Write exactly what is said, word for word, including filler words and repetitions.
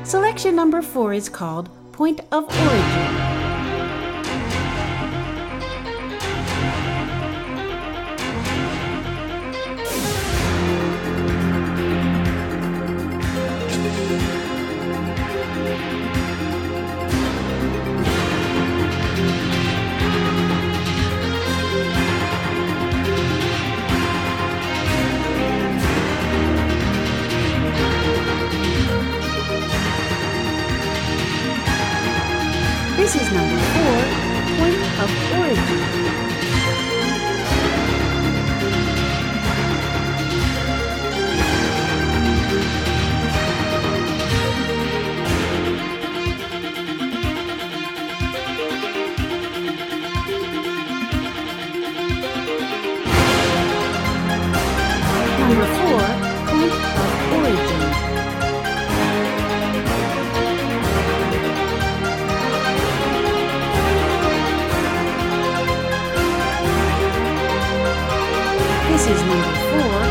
Selection number four is called point of origin. This is number four, point of origin. Number four, point of origin. This is number four,